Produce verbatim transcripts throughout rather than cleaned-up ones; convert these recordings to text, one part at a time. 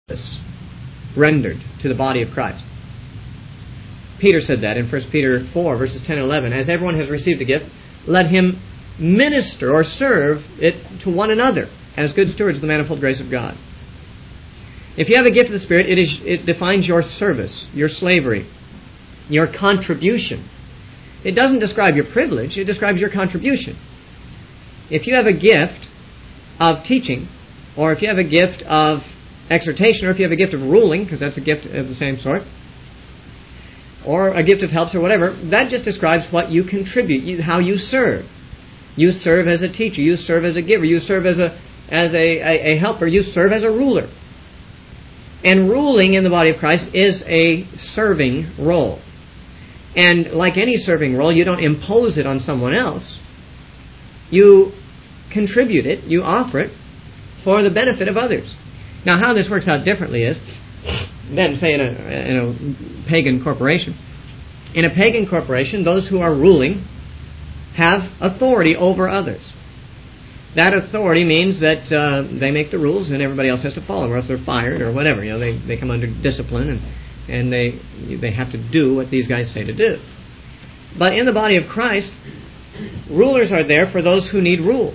rendered to the body of Christ. Peter said that in First Peter four, verses ten and eleven. As everyone has received a gift, let him minister or serve it to one another as good stewards of the manifold grace of God. If you have a gift of the Spirit, it is it defines your service, your slavery, your contribution. It doesn't describe your privilege, it describes your contribution. If you have a gift of teaching, or if you have a gift of exhortation, or if you have a gift of ruling, because that's a gift of the same sort, or a gift of helps or whatever, that just describes what you contribute, you, how you serve. You serve as a teacher, you serve as a giver, you serve as a as a, a, a helper, you serve as a ruler. And ruling in the body of Christ is a serving role. And like any serving role, you don't impose it on someone else. You contribute it, you offer it for the benefit of others. Now, how this works out differently is, than, say, in a, in a pagan corporation. In a pagan corporation, those who are ruling have authority over others. That authority means that uh, they make the rules and everybody else has to follow them, or else they're fired or whatever. You know, they, they come under discipline and, and they they have to do what these guys say to do. But in the body of Christ, rulers are there for those who need rule.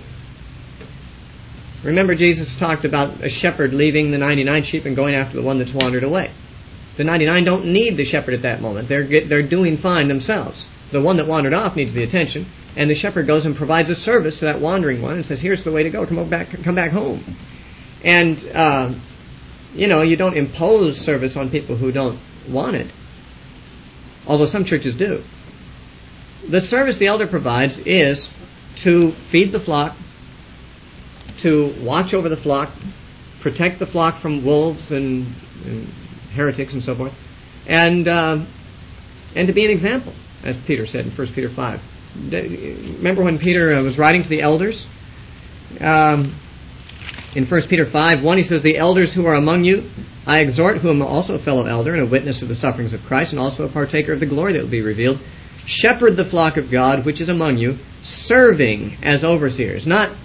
Remember, Jesus talked about a shepherd leaving the ninety-nine sheep and going after the one that's wandered away. The ninety-nine don't need the shepherd at that moment. They're get, they're doing fine themselves. The one that wandered off needs the attention, and the shepherd goes and provides a service to that wandering one and says, "Here's the way to go. Come back, come back home." And uh, you know, you don't impose service on people who don't want it, although some churches do. The service the elder provides is to feed the flock, to watch over the flock, protect the flock from wolves and, and heretics and so forth, and uh, and to be an example, as Peter said in First Peter five. Remember when Peter was writing to the elders? Um, in First Peter five one, he says, "The elders who are among you, I exhort, who am also a fellow elder and a witness of the sufferings of Christ, and also a partaker of the glory that will be revealed. Shepherd the flock of God which is among you, serving as overseers." Not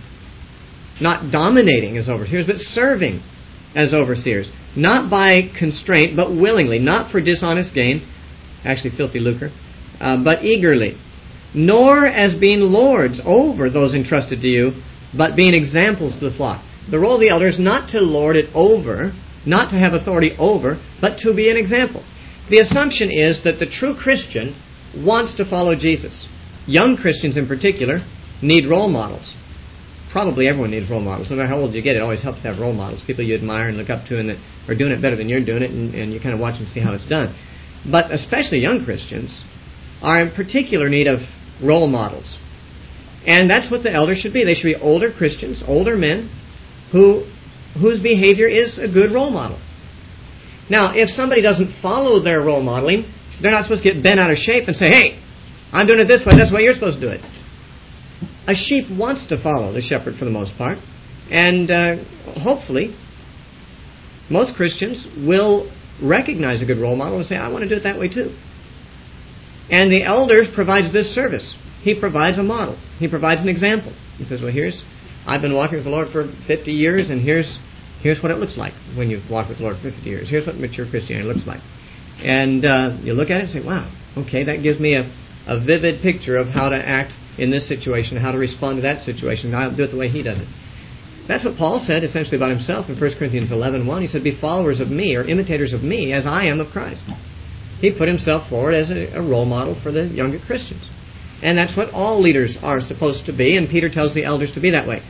Not dominating as overseers, but serving as overseers. Not by constraint, but willingly. Not for dishonest gain, actually filthy lucre, uh, but eagerly. Nor as being lords over those entrusted to you, but being examples to the flock. The role of the elder is not to lord it over, not to have authority over, but to be an example. The assumption is that the true Christian wants to follow Jesus. Young Christians in particular need role models. Probably everyone needs role models. No matter how old you get, it always helps to have role models, people you admire and look up to and that are doing it better than you're doing it, and, and you kind of watch and see how it's done. But especially young Christians are in particular need of role models. And that's what the elders should be. They should be older Christians, older men, who whose behavior is a good role model. Now, if somebody doesn't follow their role modeling, they're not supposed to get bent out of shape and say, "Hey, I'm doing it this way, that's the way you're supposed to do it." A sheep wants to follow the shepherd for the most part, and uh, hopefully most Christians will recognize a good role model and say, "I want to do it that way too." And the elder provides this service. He provides a model. He provides an example. He says, "Well, here's, I've been walking with the Lord for fifty years, and here's here's what it looks like when you've walked with the Lord for fifty years. Here's what mature Christianity looks like." And uh, you look at it and say, "Wow, okay, that gives me a, a vivid picture of how to act in this situation, how to respond to that situation. I'll do it the way he does it." That's what Paul said essentially about himself in First Corinthians eleven one. He said, "Be followers of me," or imitators of me, as I am of Christ. He put himself forward as a, a role model for the younger Christians. And that's what all leaders are supposed to be, and Peter tells the elders to be that way.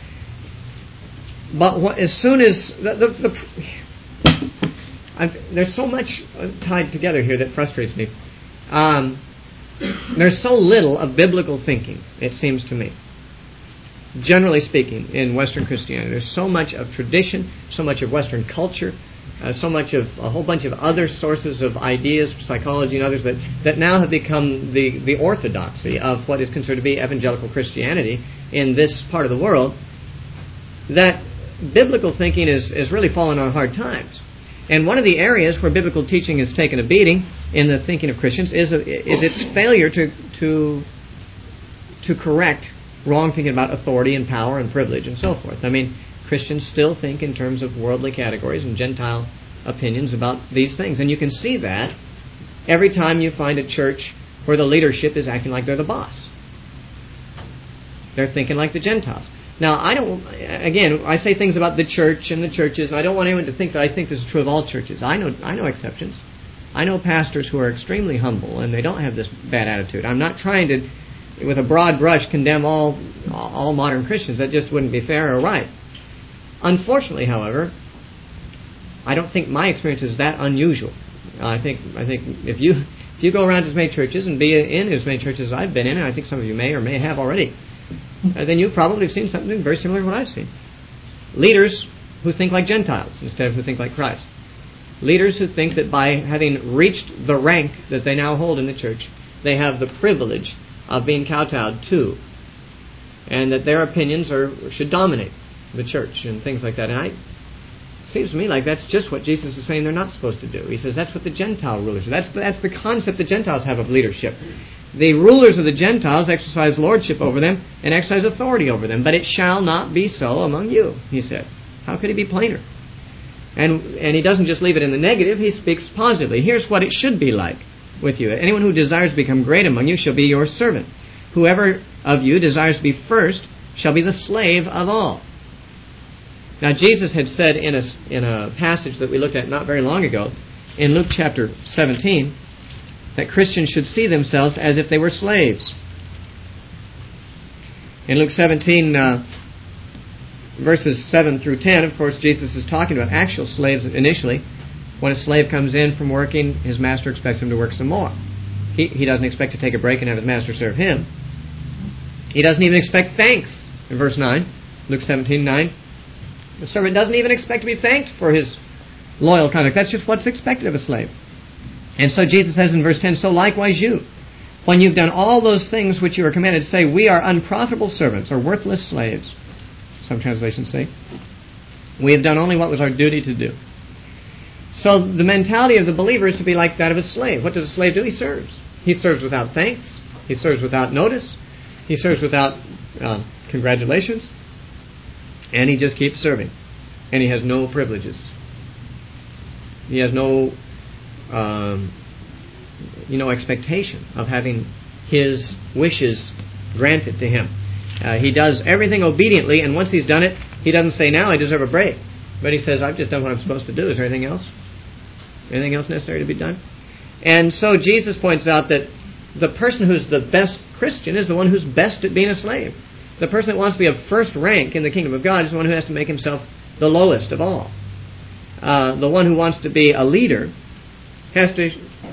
But what, as soon as... The, the, the, I've, there's so much tied together here that frustrates me. Um, there's so little of biblical thinking, it seems to me. Generally speaking, in Western Christianity, there's so much of tradition, so much of Western culture, uh, so much of a whole bunch of other sources of ideas, psychology and others that, that now have become the, the orthodoxy of what is considered to be evangelical Christianity in this part of the world, that biblical thinking is, is really fallen on hard times. And one of the areas where biblical teaching has taken a beating in the thinking of Christians is, a, is its failure to, to, to correct wrong thinking about authority and power and privilege and so forth. I mean, Christians still think in terms of worldly categories and Gentile opinions about these things. And you can see that every time you find a church where the leadership is acting like they're the boss. They're thinking like the Gentiles. Now, I don't, again, I say things about the church and the churches, and I don't want anyone to think that I think this is true of all churches. I know, I know exceptions. I know pastors who are extremely humble, and they don't have this bad attitude. I'm not trying to, with a broad brush, condemn all, all modern Christians. That just wouldn't be fair or right. Unfortunately, however, I don't think my experience is that unusual. I think, I think if you, if you go around to as many churches and be in as many churches as I've been in, and I think some of you may or may have already, Uh, then you probably have seen something very similar to what I've seen. Leaders who think like Gentiles instead of who think like Christ. Leaders who think that by having reached the rank that they now hold in the church, they have the privilege of being kowtowed to, and that their opinions are should dominate the church and things like that. And I, it seems to me like that's just what Jesus is saying they're not supposed to do. He says that's what the Gentile rulers do. That's, that's the concept the Gentiles have of leadership. The rulers of the Gentiles exercise lordship over them and exercise authority over them, but it shall not be so among you, he said. How could he be plainer? And and he doesn't just leave it in the negative, he speaks positively. Here's what it should be like with you. Anyone who desires to become great among you shall be your servant. Whoever of you desires to be first shall be the slave of all. Now Jesus had said in a, in a passage that we looked at not very long ago, in Luke chapter seventeen, that Christians should see themselves as if they were slaves. In Luke seventeen, uh, verses seven through ten, of course, Jesus is talking about actual slaves initially. When a slave comes in from working, his master expects him to work some more. He, he doesn't expect to take a break and have his master serve him. He doesn't even expect thanks. In verse nine, Luke seventeen nine, the servant doesn't even expect to be thanked for his loyal conduct. That's just what's expected of a slave. And so Jesus says in verse ten, so likewise you, when you've done all those things which you are commanded to say, we are unprofitable servants or worthless slaves, some translations say, we have done only what was our duty to do. So the mentality of the believer is to be like that of a slave. What does a slave do? He serves. He serves without thanks. He serves without notice. He serves without uh, congratulations. And he just keeps serving. And he has no privileges. He has no Um, you know, expectation of having his wishes granted to him. Uh, he does everything obediently, and once he's done it, he doesn't say, now I deserve a break. But he says, I've just done what I'm supposed to do. Is there anything else? Anything else necessary to be done? And so Jesus points out that the person who's the best Christian is the one who's best at being a slave. The person that wants to be of first rank in the kingdom of God is the one who has to make himself the lowest of all. Uh, the one who wants to be a leader has to,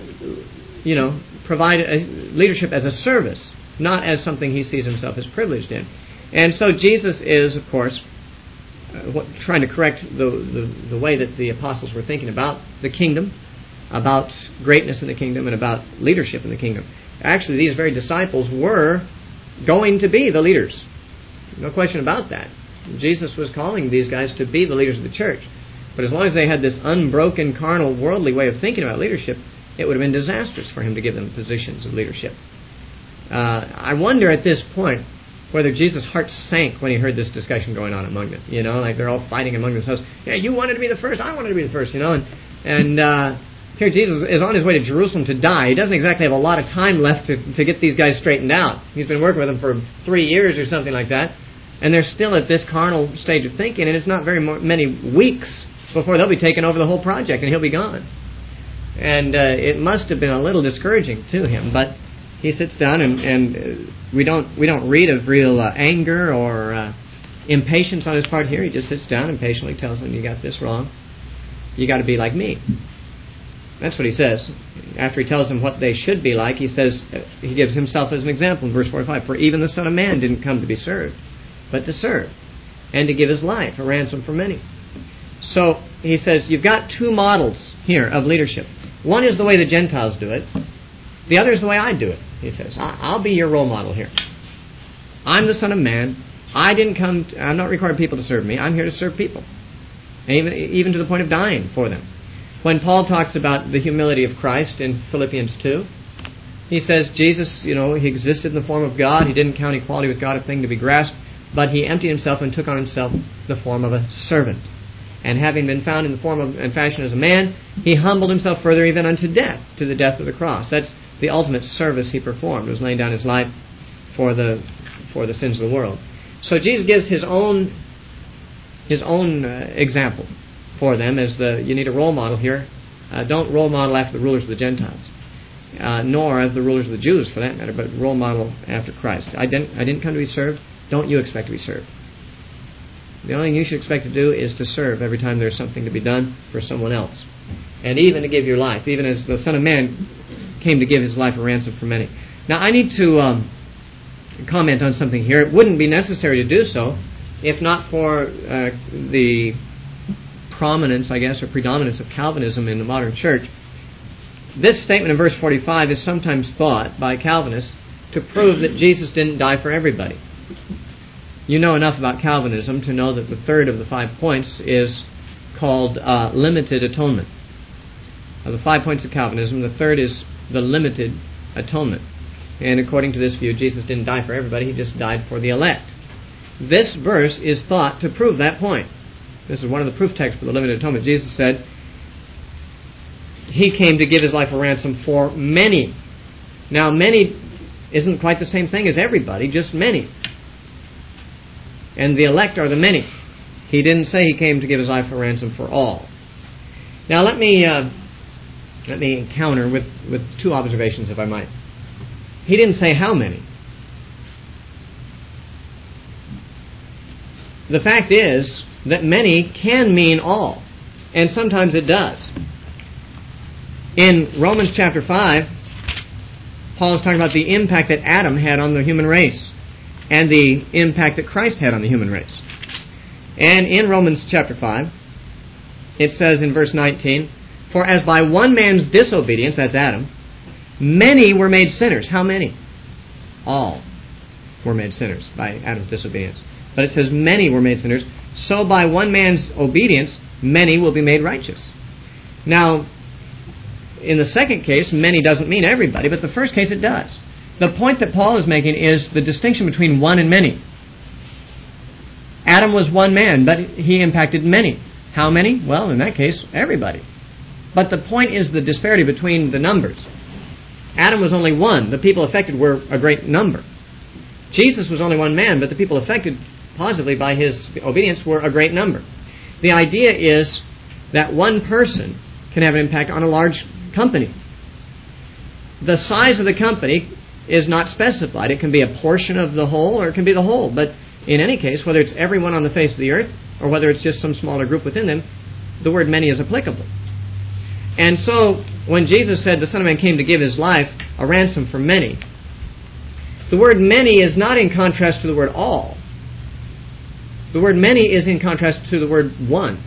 you know, provide a leadership as a service, not as something he sees himself as privileged in. And so Jesus is, of course, uh, what, trying to correct the, the the way that the apostles were thinking about the kingdom, about greatness in the kingdom, and about leadership in the kingdom. Actually, these very disciples were going to be the leaders. No question about that. Jesus was calling these guys to be the leaders of the church. But as long as they had this unbroken, carnal, worldly way of thinking about leadership, it would have been disastrous for him to give them positions of leadership. Uh, I wonder at this point whether Jesus' heart sank when he heard this discussion going on among them. You know, like they're all fighting among themselves. Yeah, you wanted to be the first, I wanted to be the first, you know. And, and uh, here Jesus is on his way to Jerusalem to die. He doesn't exactly have a lot of time left to, to get these guys straightened out. He's been working with them for three years or something like that. And they're still at this carnal stage of thinking, and it's not very mo- many weeks before they'll be taking over the whole project and he'll be gone. And uh, it must have been a little discouraging to him, but he sits down and, and uh, we don't we don't read of real uh, anger or uh, impatience on his part here. He just sits down and patiently tells them, you got this wrong. You got to be like me. That's what he says. After he tells them what they should be like, he says, uh, he gives himself as an example in verse forty-five. For even the Son of Man didn't come to be served, but to serve, and to give his life a ransom for many. So he says, you've got two models here of leadership. One is the way the Gentiles do it. The other is the way I do it, he says. I'll be your role model here. I'm the Son of Man. I didn't come, to, I'm not requiring people to serve me. I'm here to serve people. And even, even to the point of dying for them. When Paul talks about the humility of Christ in Philippians two, he says, Jesus, you know, he existed in the form of God. He didn't count equality with God a thing to be grasped, but he emptied himself and took on himself the form of a servant. And having been found in the form of, and fashion as a man, he humbled himself further even unto death, to the death of the cross. That's the ultimate service he performed, was laying down his life for the for the sins of the world. So Jesus gives his own his own uh, example for them as the you need a role model here. Uh, don't role model after the rulers of the Gentiles, uh, nor as the rulers of the Jews for that matter, but role model after Christ. I didn't I didn't come to be served. Don't you expect to be served? The only thing you should expect to do is to serve every time there's something to be done for someone else. And even to give your life, even as the Son of Man came to give his life a ransom for many. Now I need to um, comment on something here. It wouldn't be necessary to do so if not for uh, the prominence, I guess, or predominance of Calvinism in the modern church. This statement in verse forty-five is sometimes thought by Calvinists to prove that Jesus didn't die for everybody. You know enough about Calvinism to know that the third of the five points is called uh, limited atonement. Of the five points of Calvinism, the third is the limited atonement. And according to this view, Jesus didn't die for everybody, he just died for the elect. This verse is thought to prove that point. This is one of the proof texts for the limited atonement. Jesus said he came to give his life a ransom for many. Now, many isn't quite the same thing as everybody, just many. And the elect are the many. He didn't say he came to give his life a ransom for all. Now let me uh, let me counter with, with two observations, if I might. He didn't say how many. The fact is that many can mean all, and sometimes it does. In Romans chapter five, Paul is talking about the impact that Adam had on the human race, and the impact that Christ had on the human race. And in Romans chapter five, it says in verse nineteen, "For as by one man's disobedience," that's Adam, "many were made sinners." How many? All were made sinners by Adam's disobedience. But it says many were made sinners. So by one man's obedience, many will be made righteous. Now, in the second case, many doesn't mean everybody, but the first case it does. The point that Paul is making is the distinction between one and many. Adam was one man, but he impacted many. How many? Well, in that case, everybody. But the point is the disparity between the numbers. Adam was only one. The people affected were a great number. Jesus was only one man, but the people affected positively by his obedience were a great number. The idea is that one person can have an impact on a large company. The size of the company is not specified. It can be a portion of the whole, or it can be the whole. But in any case, whether it's everyone on the face of the earth, or whether it's just some smaller group within them, the word many is applicable. And so, when Jesus said the Son of Man came to give his life a ransom for many, the word many is not in contrast to the word all. The word many is in contrast to the word one.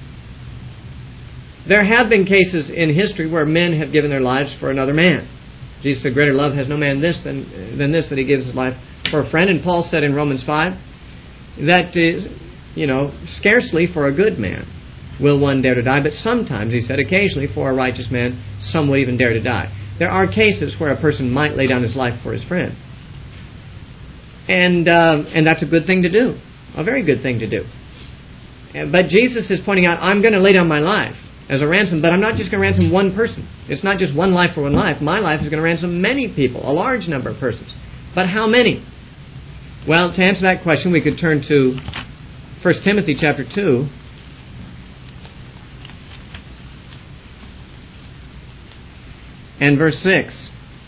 There have been cases in history where men have given their lives for another man. Jesus said, "Greater love has no man this than, than this, that he gives his life for a friend." And Paul said in Romans five that, uh, you know, scarcely for a good man will one dare to die, but sometimes, he said, occasionally for a righteous man, some will even dare to die. There are cases where a person might lay down his life for his friend. And, uh, and that's a good thing to do. A very good thing to do. But Jesus is pointing out, I'm going to lay down my life as a ransom, but I'm not just going to ransom one person. It's not just one life for one life. My life is going to ransom many people, a large number of persons. But how many? Well, to answer that question, we could turn to First Timothy chapter two. And verse six.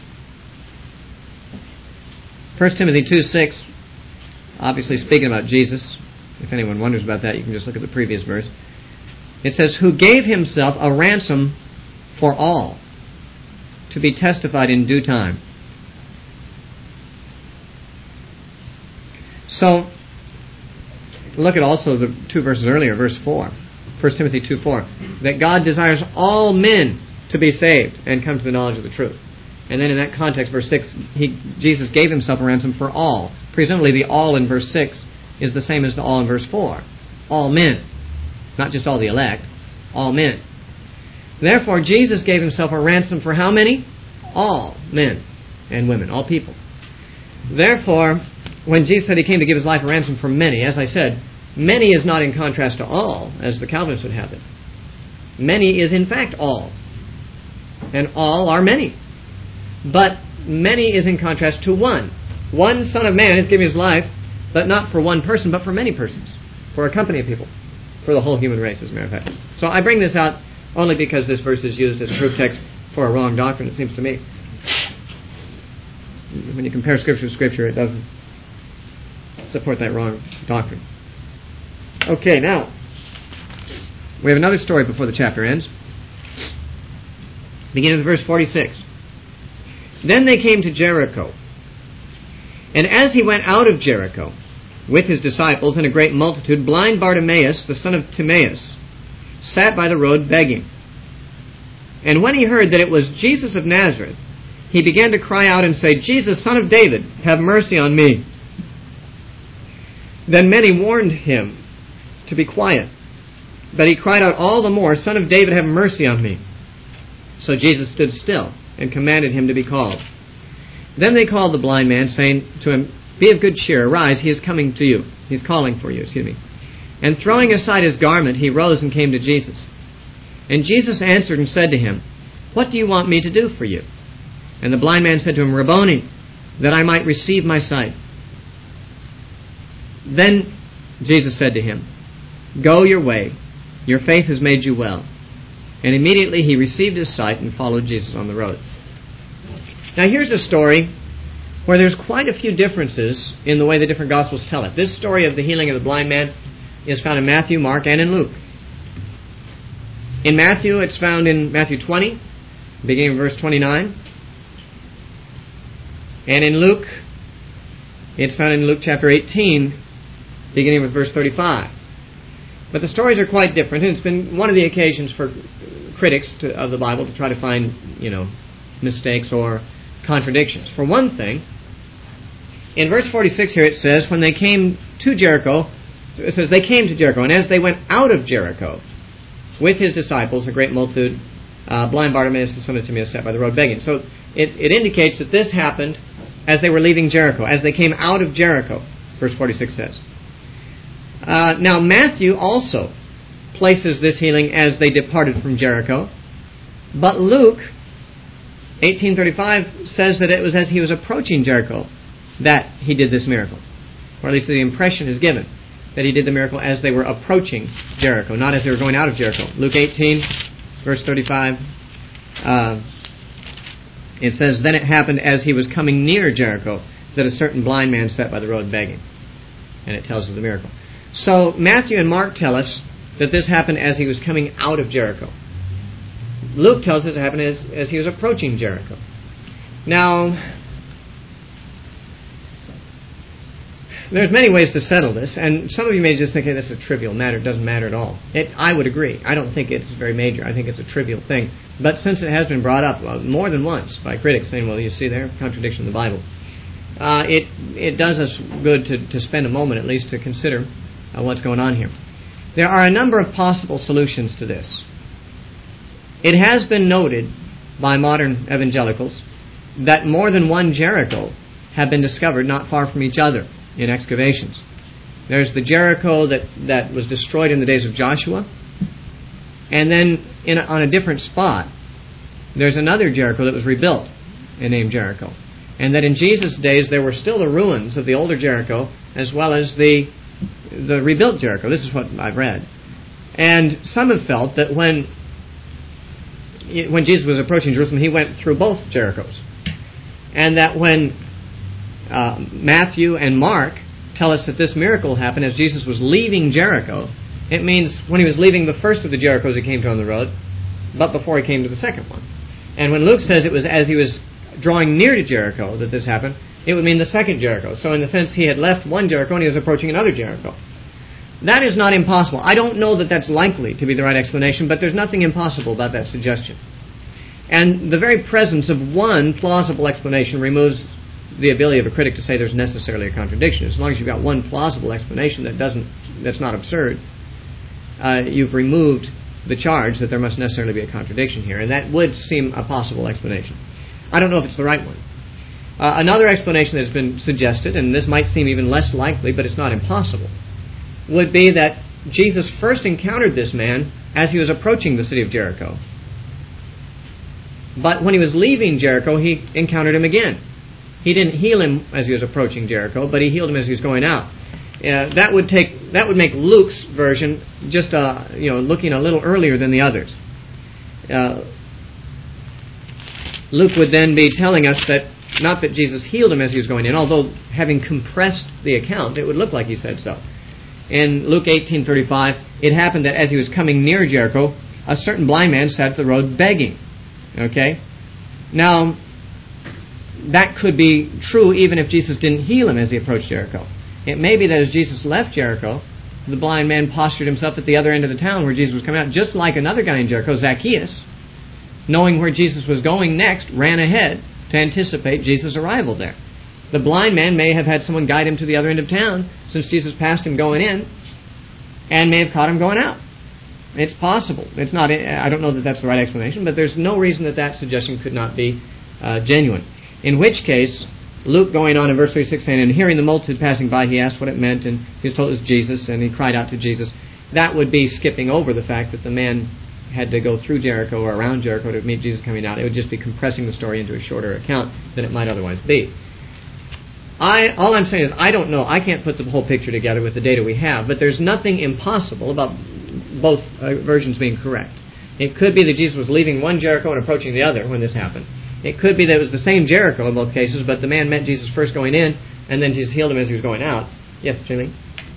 First Timothy two six, obviously speaking about Jesus. If anyone wonders about that, you can just look at the previous verse. It says, "Who gave himself a ransom for all, to be testified in due time." So, look at also the two verses earlier, verse four. First Timothy two four. That God desires all men to be saved and come to the knowledge of the truth. And then in that context, verse six, he, Jesus gave himself a ransom for all. Presumably the all in verse six is the same as the all in verse four. All men. Not just all the elect. All men. Therefore, Jesus gave himself a ransom for how many? All men and women. All people. Therefore, when Jesus said he came to give his life a ransom for many, as I said, many is not in contrast to all, as the Calvinists would have it. Many is in fact all. And all are many. But many is in contrast to one. One Son of Man is giving his life, but not for one person, but for many persons. For a company of people. For the whole human race, as a matter of fact. So I bring this out only because this verse is used as a proof text for a wrong doctrine, it seems to me. When you compare Scripture to Scripture, it doesn't support that wrong doctrine. Okay, now, we have another story before the chapter ends. Beginning with verse forty-six. Then they came to Jericho. And as he went out of Jericho, with his disciples and a great multitude, blind Bartimaeus, the son of Timaeus, sat by the road begging. And when he heard that it was Jesus of Nazareth, he began to cry out and say, Jesus, Son of David, have mercy on me. Then many warned him to be quiet. But he cried out all the more, Son of David, have mercy on me. So Jesus stood still and commanded him to be called. Then they called the blind man, saying to him, Be of good cheer, arise, he is coming to you. He is calling for you, excuse me. And throwing aside his garment, he rose and came to Jesus. And Jesus answered and said to him, What do you want me to do for you? And the blind man said to him, Rabboni, that I might receive my sight. Then Jesus said to him, Go your way, your faith has made you well. And immediately he received his sight and followed Jesus on the road. Now here's a story where there's quite a few differences in the way the different Gospels tell it. This story of the healing of the blind man is found in Matthew, Mark, and in Luke. In Matthew, it's found in Matthew twenty, beginning of verse twenty-nine. And in Luke, it's found in Luke chapter eighteen, beginning with verse thirty-five. But the stories are quite different, and it's been one of the occasions for critics to, of the Bible to try to find, you know, mistakes or contradictions. For one thing, in verse forty-six here it says, when they came to Jericho, it says they came to Jericho, and as they went out of Jericho, with his disciples, a great multitude, uh, blind Bartimaeus, the son of Timaeus, sat by the road begging. So it, it indicates that this happened as they were leaving Jericho, as they came out of Jericho, verse forty-six says. Uh, now Matthew also places this healing as they departed from Jericho, but Luke eighteen thirty-five says that it was as he was approaching Jericho that he did this miracle, or at least the impression is given that he did the miracle as they were approaching Jericho, not as they were going out of Jericho. Luke eighteen, verse thirty-five, uh, it says, Then it happened as he was coming near Jericho that a certain blind man sat by the road begging. And it tells of the miracle. So Matthew and Mark tell us that this happened as he was coming out of Jericho. Luke tells us it happened as, as he was approaching Jericho. Now, there's many ways to settle this, and some of you may just think, hey, that's a trivial matter. It doesn't matter at all. It, I would agree. I don't think it's very major. I think it's a trivial thing. But since it has been brought up uh, more than once by critics saying, well, you see there, contradiction in the Bible, uh, it it does us good to, to spend a moment at least to consider uh, what's going on here. There are a number of possible solutions to this. It has been noted by modern evangelicals that more than one Jericho have been discovered not far from each other in excavations. There's the Jericho that, that was destroyed in the days of Joshua, and then in a, on a different spot there's another Jericho that was rebuilt and named Jericho, and that in Jesus' days there were still the ruins of the older Jericho as well as the the rebuilt Jericho. This is what I've read. And some have felt that when when Jesus was approaching Jerusalem, he went through both Jerichos, and that when Uh, Matthew and Mark tell us that this miracle happened as Jesus was leaving Jericho, it means when he was leaving the first of the Jerichos he came to on the road, but before he came to the second one. And when Luke says it was as he was drawing near to Jericho that this happened, it would mean the second Jericho. So in the sense he had left one Jericho and he was approaching another Jericho. That is not impossible. I don't know that that's likely to be the right explanation, but there's nothing impossible about that suggestion. And the very presence of one plausible explanation removes the ability of a critic to say there's necessarily a contradiction. As long as you've got one plausible explanation that doesn't, that's not absurd, uh, you've removed the charge that there must necessarily be a contradiction here, and that would seem a possible explanation. I don't know if it's the right one. Uh, another explanation that has been suggested, and this might seem even less likely, but it's not impossible, would be that Jesus first encountered this man as he was approaching the city of Jericho. But when he was leaving Jericho, he encountered him again. He didn't heal him as he was approaching Jericho, but he healed him as he was going out. Uh, that would take that would make Luke's version just uh, you know looking a little earlier than the others. Uh, Luke would then be telling us that not that Jesus healed him as he was going in, although having compressed the account, it would look like he said so. In Luke eighteen thirty-five, it happened that as he was coming near Jericho, a certain blind man sat at the road begging. Okay? Now, that could be true even if Jesus didn't heal him as he approached Jericho. It may be that as Jesus left Jericho, the blind man postured himself at the other end of the town where Jesus was coming out, just like another guy in Jericho, Zacchaeus, knowing where Jesus was going next, ran ahead to anticipate Jesus' arrival there. The blind man may have had someone guide him to the other end of town since Jesus passed him going in and may have caught him going out. It's possible. It's not. I don't know that that's the right explanation, but there's no reason that that suggestion could not be uh, genuine. In which case, Luke going on in verse thirty-six saying, and hearing the multitude passing by, he asked what it meant, and he was told it was Jesus, and he cried out to Jesus. That would be skipping over the fact that the man had to go through Jericho or around Jericho to meet Jesus coming out. It would just be compressing the story into a shorter account than it might otherwise be. I, all I'm saying is I don't know. I can't put the whole picture together with the data we have, but there's nothing impossible about both uh, versions being correct. It could be that Jesus was leaving one Jericho and approaching the other when this happened. It could be that it was the same Jericho in both cases, but the man met Jesus first going in, and then Jesus healed him as he was going out. Yes, Jimmy?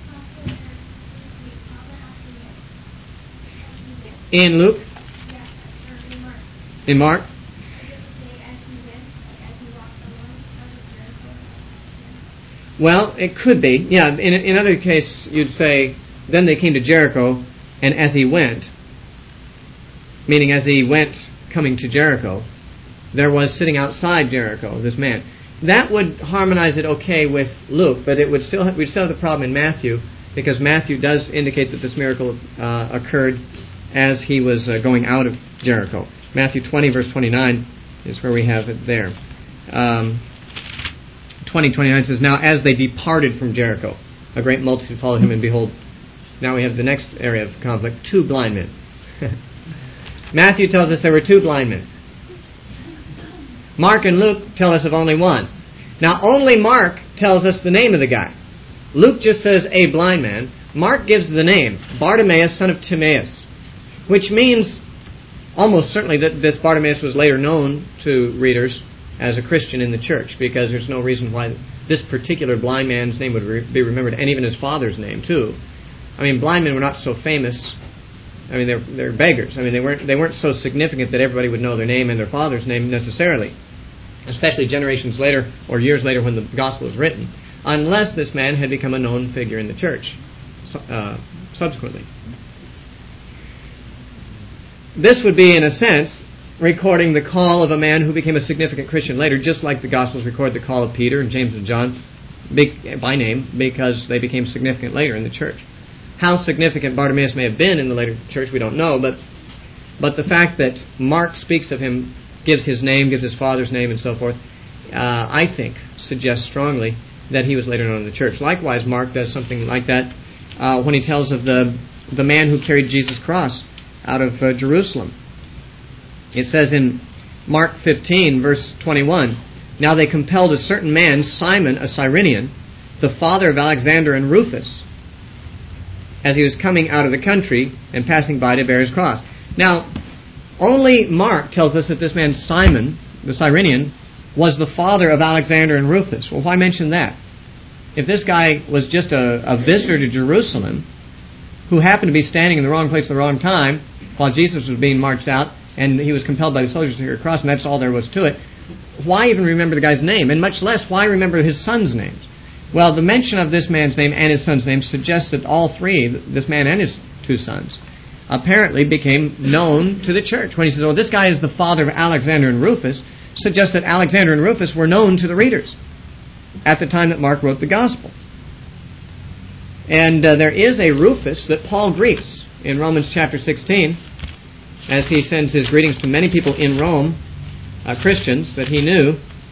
In Luke? In Mark? Well, it could be. Yeah, in, in other case, you'd say, then they came to Jericho, and as he went, meaning as he went coming to Jericho, there was sitting outside Jericho, this man. That would harmonize it okay with Luke, but it would still have, we'd still have the problem in Matthew, because Matthew does indicate that this miracle uh, occurred as he was uh, going out of Jericho. Matthew twenty, verse twenty-nine is where we have it there. Um, twenty, twenty-nine says, now as they departed from Jericho, a great multitude followed him, and behold, now we have the next area of conflict, two blind men. Matthew tells us there were two blind men. Mark and Luke tell us of only one. Now, only Mark tells us the name of the guy. Luke just says a blind man. Mark gives the name, Bartimaeus, son of Timaeus, which means almost certainly that this Bartimaeus was later known to readers as a Christian in the church, because there's no reason why this particular blind man's name would re- be remembered, and even his father's name, too. I mean, blind men were not so famous. I mean, they're they're beggars. I mean, they weren't they weren't so significant that everybody would know their name and their father's name necessarily, especially generations later or years later when the gospel was written, unless this man had become a known figure in the church uh, subsequently. This would be, in a sense, recording the call of a man who became a significant Christian later, just like the Gospels record the call of Peter and James and John by name, because they became significant later in the church. How significant Bartimaeus may have been in the later church, we don't know, but but the fact that Mark speaks of him, gives his name, gives his father's name, and so forth, uh, I think suggests strongly that he was later known in the church. Likewise, Mark does something like that uh, when he tells of the the man who carried Jesus' cross out of uh, Jerusalem. It says in Mark fifteen, verse twenty-one, now they compelled a certain man, Simon, a Cyrenian, the father of Alexander and Rufus, as he was coming out of the country and passing by to bear his cross. Now, only Mark tells us that this man Simon, the Cyrenian, was the father of Alexander and Rufus. Well, why mention that? If this guy was just a, a visitor to Jerusalem, who happened to be standing in the wrong place at the wrong time while Jesus was being marched out, and he was compelled by the soldiers to carry a cross, and that's all there was to it, why even remember the guy's name? And much less, why remember his sons' names? Well, the mention of this man's name and his son's name suggests that all three, this man and his two sons, apparently became known to the church. When he says, oh, this guy is the father of Alexander and Rufus, suggests that Alexander and Rufus were known to the readers at the time that Mark wrote the Gospel. And uh, there is a Rufus that Paul greets in Romans chapter sixteen, as he sends his greetings to many people in Rome, uh, Christians that he knew.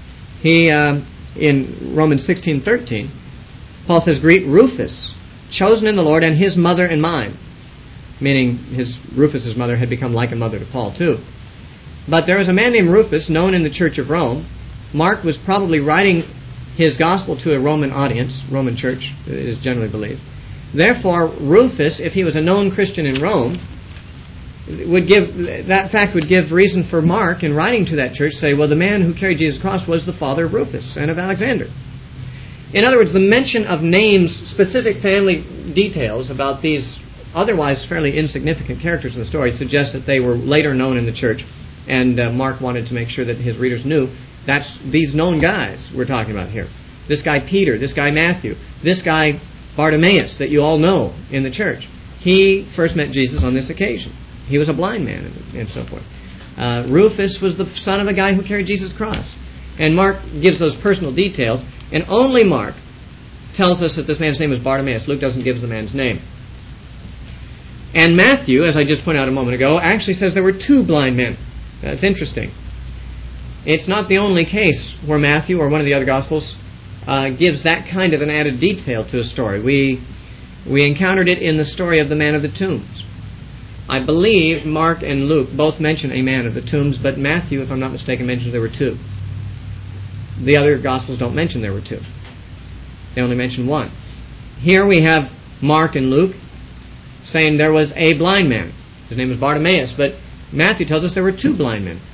He, uh, in Romans sixteen thirteen, Paul says, "Greet Rufus, chosen in the Lord, and his mother and mine," meaning his Rufus's mother had become like a mother to Paul too. But there was a man named Rufus, known in the Church of Rome. Mark was probably writing his gospel to a Roman audience, Roman church, it is generally believed. Therefore, Rufus, if he was a known Christian in Rome, would give that fact would give reason for Mark, in writing to that church, say, well, the man who carried Jesus' cross was the father of Rufus and of Alexander. In other words, the mention of names, specific family details about these otherwise fairly insignificant characters in the story suggests that they were later known in the church, and uh, Mark wanted to make sure that his readers knew that's these known guys we're talking about here. This guy Peter, this guy Matthew, this guy Bartimaeus that you all know in the church. He first met Jesus on this occasion. He was a blind man and, and so forth. Uh, Rufus was the son of a guy who carried Jesus' cross. And Mark gives those personal details, and only Mark tells us that this man's name was Bartimaeus. Luke doesn't give the man's name. And Matthew, as I just pointed out a moment ago, actually says there were two blind men. That's interesting. It's not the only case where Matthew or one of the other Gospels uh, gives that kind of an added detail to a story. We we encountered it in the story of the man of the tombs. I believe Mark and Luke both mention a man of the tombs, but Matthew, if I'm not mistaken, mentions there were two. The other Gospels don't mention there were two. They only mention one. Here we have Mark and Luke saying there was a blind man. His name was Bartimaeus, but Matthew tells us there were two blind men.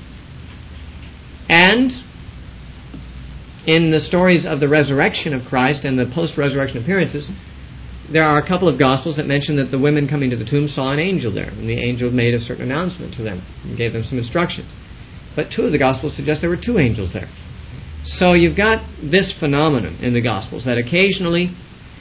And in the stories of the resurrection of Christ and the post-resurrection appearances, there are a couple of Gospels that mention that the women coming to the tomb saw an angel there, and the angel made a certain announcement to them and gave them some instructions. But two of the Gospels suggest there were two angels there. So you've got this phenomenon in the Gospels, that occasionally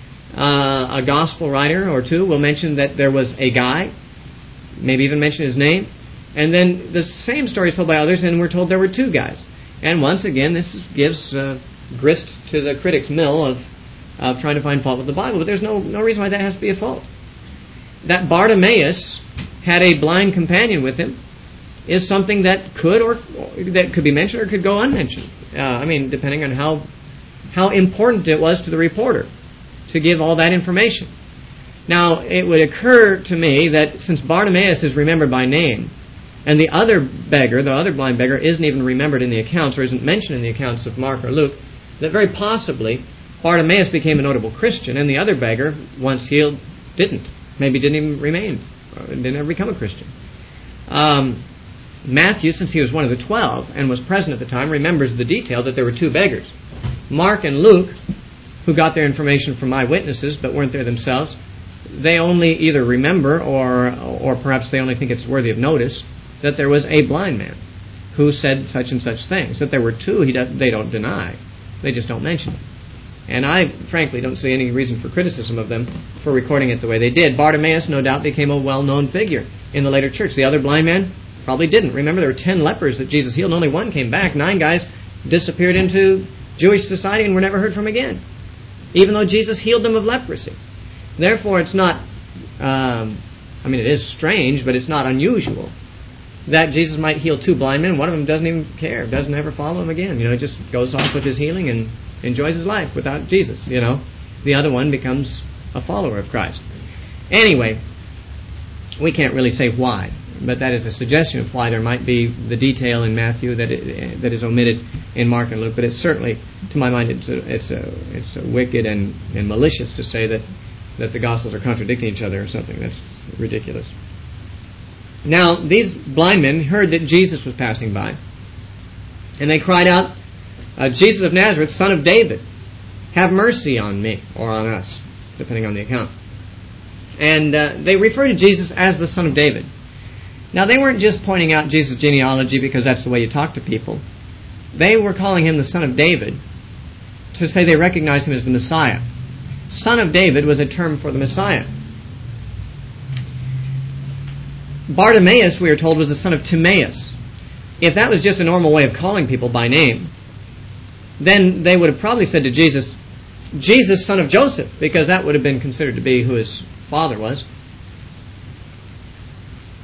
uh, a Gospel writer or two will mention that there was a guy, maybe even mention his name, and then the same story is told by others, and we're told there were two guys. And once again, this gives uh, grist to the critic's mill of, of trying to find fault with the Bible. But there's no, no reason why that has to be a fault. That Bartimaeus had a blind companion with him is something that could or, or that could be mentioned or could go unmentioned. Uh, I mean, depending on how how important it was to the reporter to give all that information. Now, it would occur to me that since Bartimaeus is remembered by name, and the other beggar, the other blind beggar, isn't even remembered in the accounts or isn't mentioned in the accounts of Mark or Luke, that very possibly Bartimaeus became a notable Christian, and the other beggar, once healed, didn't. Maybe didn't even remain, or didn't ever become a Christian. Um, Matthew, since he was one of the twelve and was present at the time, remembers the detail that there were two beggars. Mark and Luke, who got their information from eyewitnesses but weren't there themselves, they only either remember or or perhaps they only think it's worthy of notice that there was a blind man who said such and such things. That there were two, he does, they don't deny. They just don't mention it. And I, frankly, don't see any reason for criticism of them for recording it the way they did. Bartimaeus, no doubt, became a well-known figure in the later church. The other blind man probably didn't. Remember, there were ten lepers that Jesus healed, and only one came back. Nine guys disappeared into Jewish society and were never heard from again, even though Jesus healed them of leprosy. Therefore, it's not, um, I mean, it is strange, but it's not unusual that Jesus might heal two blind men. One of them doesn't even care, doesn't ever follow him again. You know, just goes off with his healing and enjoys his life without Jesus, you know. The other one becomes a follower of Christ. Anyway, we can't really say why, but that is a suggestion of why there might be the detail in Matthew that it, that is omitted in Mark and Luke. But it's certainly, to my mind, it's a, it's a, it's a wicked and, and malicious to say that, that the Gospels are contradicting each other or something. That's ridiculous. Now, these blind men heard that Jesus was passing by, and they cried out, uh, Jesus of Nazareth, son of David, have mercy on me, or on us, depending on the account. And uh, they refer to Jesus as the son of David. Now, they weren't just pointing out Jesus' genealogy because that's the way you talk to people. They were calling him the son of David to say they recognized him as the Messiah. Son of David was a term for the Messiah. Bartimaeus, we are told, was the son of Timaeus. If that was just a normal way of calling people by name, then they would have probably said to Jesus, Jesus, son of Joseph, because that would have been considered to be who his father was.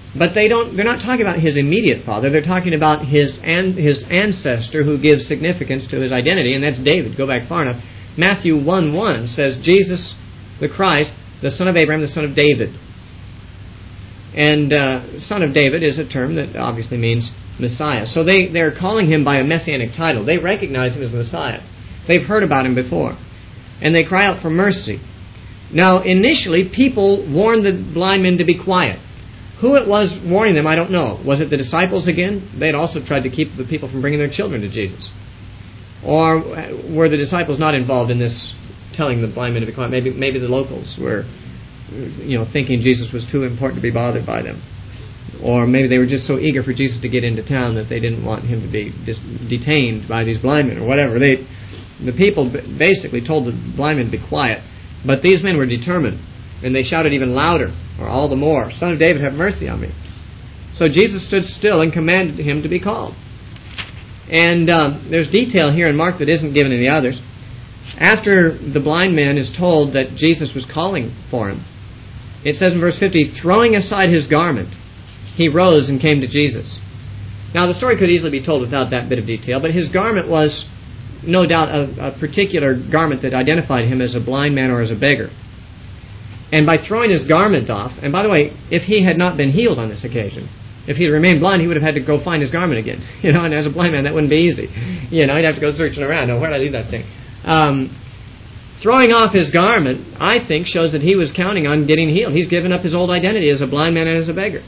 But they don't, they're not talking about his immediate father. They're talking about his an, his ancestor who gives significance to his identity, and that's David. Go back far enough. Matthew one one says, Jesus, the Christ, the son of Abraham, the son of David. And uh, son of David is a term that obviously means Messiah. So they, they're calling him by a messianic title. They recognize him as Messiah. They've heard about him before. And they cry out for mercy. Now, initially, people warned the blind men to be quiet. Who it was warning them, I don't know. Was it the disciples again? They had also tried to keep the people from bringing their children to Jesus. Or were the disciples not involved in this, telling the blind men to be quiet? Maybe, maybe the locals were, you know, thinking Jesus was too important to be bothered by them. Or maybe they were just so eager for Jesus to get into town that they didn't want him to be dis- detained by these blind men or whatever. They, the people basically told the blind men to be quiet, but these men were determined, and they shouted even louder, or all the more, Son of David, have mercy on me. So Jesus stood still and commanded him to be called. And um, there's detail here in Mark that isn't given in the others. After the blind man is told that Jesus was calling for him, it says in verse fifty, throwing aside his garment, he rose and came to Jesus. Now, the story could easily be told without that bit of detail, but his garment was no doubt a, a particular garment that identified him as a blind man or as a beggar. And by throwing his garment off, and by the way, if he had not been healed on this occasion, if he had remained blind, he would have had to go find his garment again. You know, and as a blind man, that wouldn't be easy. You know, he'd have to go searching around. Now, where did I leave that thing? Um, throwing off his garment, I think, shows that he was counting on getting healed. He's given up his old identity as a blind man and as a beggar.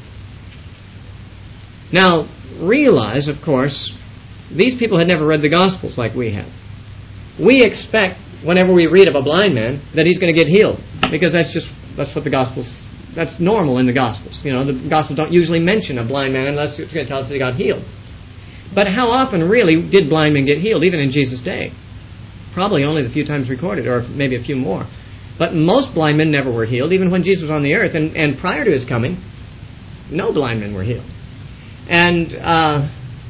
Now, realize, of course, these people had never read the Gospels like we have. We expect, whenever we read of a blind man, that he's going to get healed, because that's just, that's what the Gospels, that's normal in the Gospels. You know, the Gospels don't usually mention a blind man unless it's going to tell us that he got healed. But how often really did blind men get healed, even in Jesus' day? Probably only the few times recorded, or maybe a few more. But most blind men never were healed, even when Jesus was on the earth, and, and prior to his coming, no blind men were healed. And uh,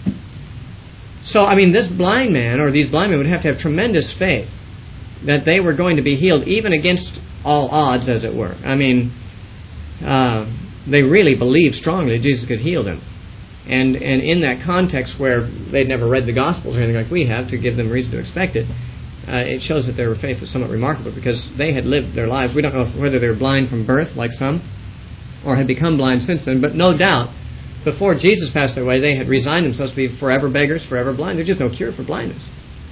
so, I mean, this blind man, or these blind men, would have to have tremendous faith that they were going to be healed, even against all odds, as it were. I mean, uh, they really believed strongly Jesus could heal them. And and in that context where they'd never read the Gospels or anything like we have to give them reason to expect it, uh, it shows that their faith was somewhat remarkable, because they had lived their lives. We don't know whether they were blind from birth, like some, or had become blind since then, but no doubt, before Jesus passed away, they had resigned themselves to be forever beggars, forever blind. There's just no cure for blindness.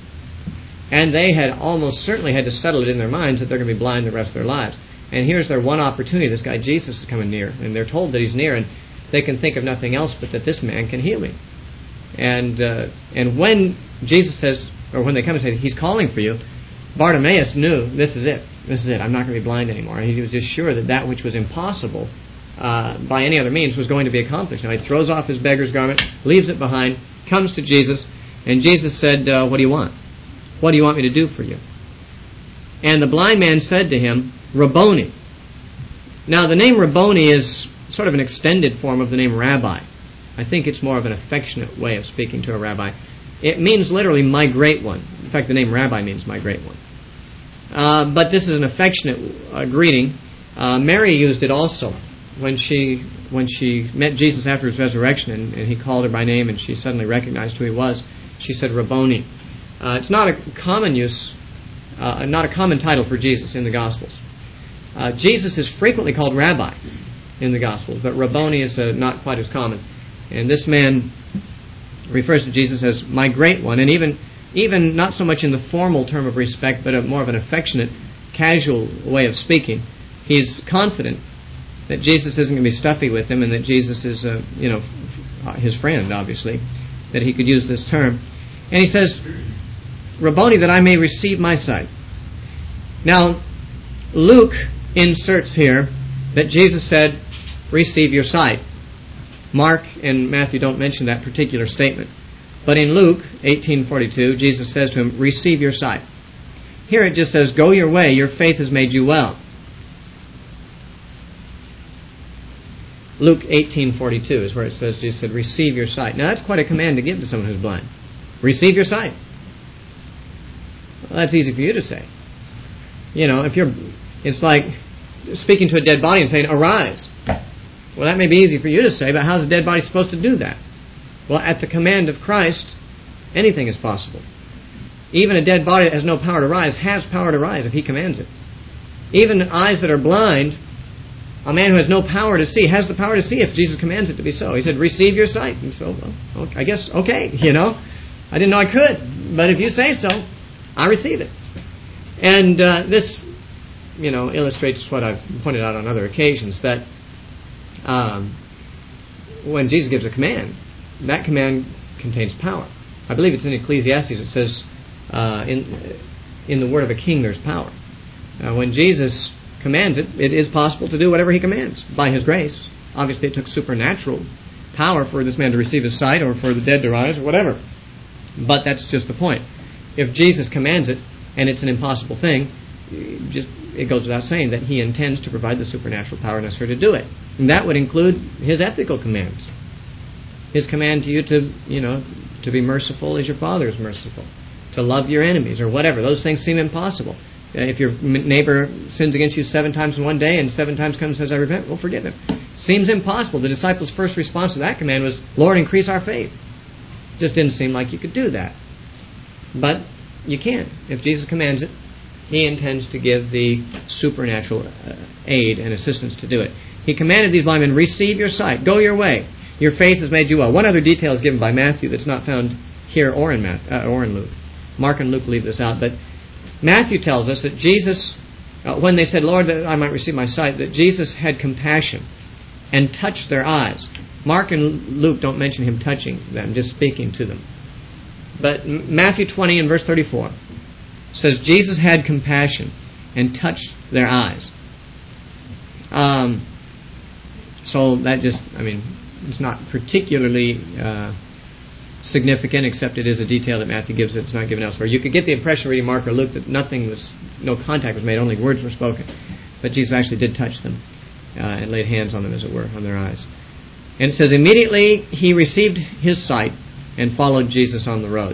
And they had almost certainly had to settle it in their minds that they're going to be blind the rest of their lives. And here's their one opportunity. This guy Jesus is coming near, and they're told that he's near, and they can think of nothing else but that this man can heal me. And uh, and when Jesus says, or when they come and say, he's calling for you, Bartimaeus knew, this is it. This is it. I'm not going to be blind anymore. And he was just sure that that which was impossible uh, by any other means was going to be accomplished. Now he throws off his beggar's garment, leaves it behind, comes to Jesus, and Jesus said, uh, what do you want? What do you want me to do for you? And the blind man said to him, Rabboni. Now the name Rabboni is sort of an extended form of the name rabbi. I think it's more of an affectionate way of speaking to a rabbi. It means literally my great one. In fact, the name rabbi means my great one. Uh, but this is an affectionate uh, greeting. Uh, Mary used it also when she when she met Jesus after his resurrection, and, and he called her by name, and she suddenly recognized who he was. She said Rabboni. Uh, it's not a common use, uh, not a common title for Jesus in the Gospels. Uh, Jesus is frequently called Rabbi in the Gospels, but Rabboni is uh, not quite as common. And this man refers to Jesus as my great one, and even even not so much in the formal term of respect, but a more of an affectionate, casual way of speaking. He's confident that Jesus isn't going to be stuffy with him, and that Jesus is, uh, you know, his friend, obviously, that he could use this term. And he says, Rabboni, that I may receive my sight. Now, Luke inserts here that Jesus said, receive your sight. Mark and Matthew don't mention that particular statement. But in Luke eighteen forty-two, Jesus says to him, receive your sight. Here it just says, go your way, your faith has made you well. Luke eighteen forty-two is where it says, Jesus said, receive your sight. Now that's quite a command to give to someone who's blind. Receive your sight. Well, that's easy for you to say. You know, if you're, it's like speaking to a dead body and saying, arise. Well, that may be easy for you to say, but how's a dead body supposed to do that? Well, at the command of Christ, anything is possible. Even a dead body that has no power to rise has power to rise if He commands it. Even eyes that are blind, a man who has no power to see has the power to see if Jesus commands it to be so. He said, receive your sight. And so, well, I guess, okay, you know. I didn't know I could, but if you say so, I receive it. And uh, this, you know, illustrates what I've pointed out on other occasions, that um, when Jesus gives a command, that command contains power. I believe it's in Ecclesiastes. It says, uh, in in the word of a king there's power. Uh, when Jesus commands it, it is possible to do whatever He commands by His grace. Obviously it took supernatural power for this man to receive his sight, or for the dead to rise, or whatever. But that's just the point. If Jesus commands it, and it's an impossible thing, just it goes without saying that He intends to provide the supernatural power necessary to do it. And that would include His ethical commands. His command to you to, you know, to be merciful as your Father is merciful. To love your enemies, or whatever. Those things seem impossible. If your neighbor sins against you seven times in one day, and seven times comes and says, I repent, well, forgive him. Seems impossible. The disciples' first response to that command was, Lord, increase our faith. Just didn't seem like you could do that. But you can. If Jesus commands it, He intends to give the supernatural uh, aid and assistance to do it. He commanded these blind men, receive your sight, go your way. Your faith has made you well. One other detail is given by Matthew that's not found here or in, Matthew, uh, or in Luke. Mark and Luke leave this out, but Matthew tells us that Jesus, uh, when they said, Lord, that I might receive my sight, that Jesus had compassion and touched their eyes. Mark and Luke don't mention Him touching them, just speaking to them. But Matthew twenty and verse thirty-four says Jesus had compassion and touched their eyes. Um, so that just, I mean, it's not particularly uh, significant, except it is a detail that Matthew gives it. It's not given elsewhere. You could get the impression reading Mark or Luke that nothing was, no contact was made, only words were spoken. But Jesus actually did touch them uh, and laid hands on them, as it were, on their eyes. And it says, immediately He received His sight and followed Jesus on the road.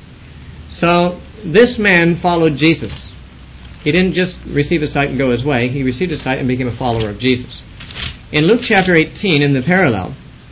So this man followed Jesus. He didn't just receive His sight and go his way. He received His sight and became a follower of Jesus. In Luke chapter eighteen, in the parallel,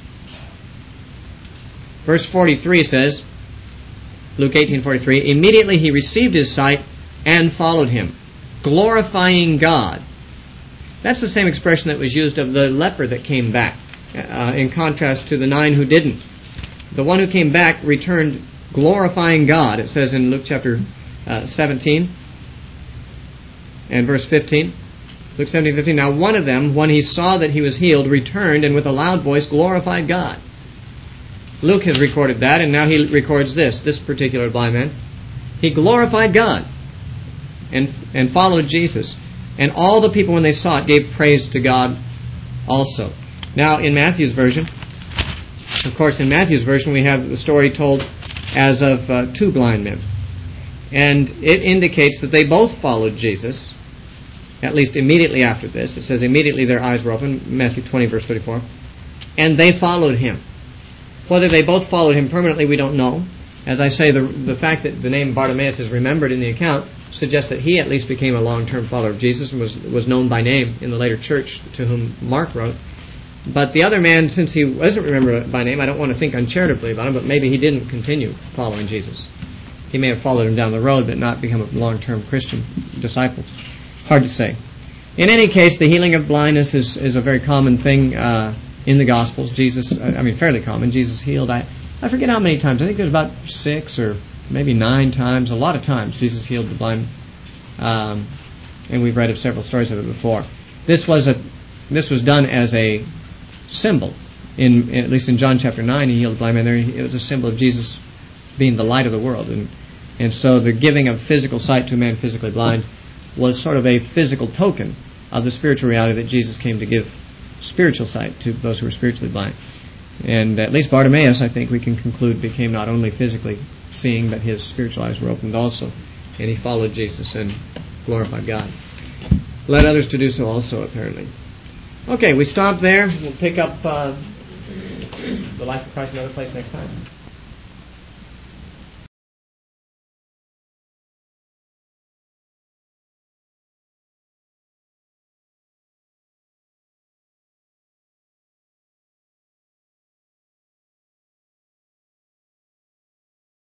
verse forty-three says, Luke eighteen forty-three, immediately He received His sight and followed Him, glorifying God. That's the same expression that was used of the leper that came back, uh, in contrast to the nine who didn't. The one who came back returned glorifying God. It says in Luke chapter uh, seventeen and verse fifteen. Luke seventeen fifteen. Now one of them, when he saw that he was healed, returned and with a loud voice glorified God. Luke has recorded that, and now he records this, this particular blind man. He glorified God and and followed Jesus. And all the people, when they saw it, gave praise to God also. Now, in Matthew's version, of course, in Matthew's version, we have the story told as of uh, two blind men. And it indicates that they both followed Jesus, at least immediately after this. It says immediately their eyes were open, Matthew twenty, verse thirty-four. And they followed Him. Whether they both followed Him permanently, we don't know. As I say, the, the fact that the name Bartimaeus is remembered in the account suggests that he at least became a long-term follower of Jesus and was, was known by name in the later church to whom Mark wrote. But the other man, since he wasn't remembered by name, I don't want to think uncharitably about him, but maybe he didn't continue following Jesus. He may have followed Him down the road, but not become a long-term Christian disciple. Hard to say. In any case, the healing of blindness is, is a very common thing uh, in the Gospels. Jesus, I mean, fairly common. Jesus healed, I, I forget how many times. I think there's about six or maybe nine times. A lot of times Jesus healed the blind. Um, and we've read of several stories of it before. This was a this was done as a symbol. In at least in John chapter nine, He healed the blind man there. It was a symbol of Jesus being the light of the world. And, and so the giving of physical sight to a man physically blind was sort of a physical token of the spiritual reality that Jesus came to give spiritual sight to those who were spiritually blind. And at least Bartimaeus, I think we can conclude, became not only physically seeing, but his spiritual eyes were opened also. And he followed Jesus and glorified God. Led others to do so also, apparently. Okay, we stop there. We'll pick up uh, the life of Christ in another place next time.